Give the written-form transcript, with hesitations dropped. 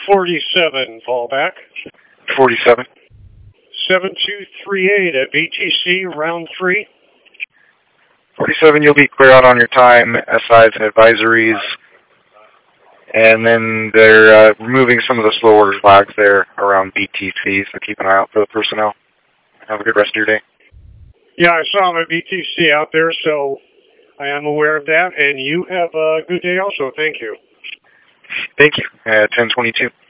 47, fallback. 47. 7238 at BTC, round 3. 47, you'll be clear out on your time, SIs and advisories. And then they're removing some of the slow order flags there around BTC, so keep an eye out for the personnel. Have a good rest of your day. Yeah, I saw him at BTC out there, so I am aware of that. And you have a good day also. Thank you. Thank you. 1022.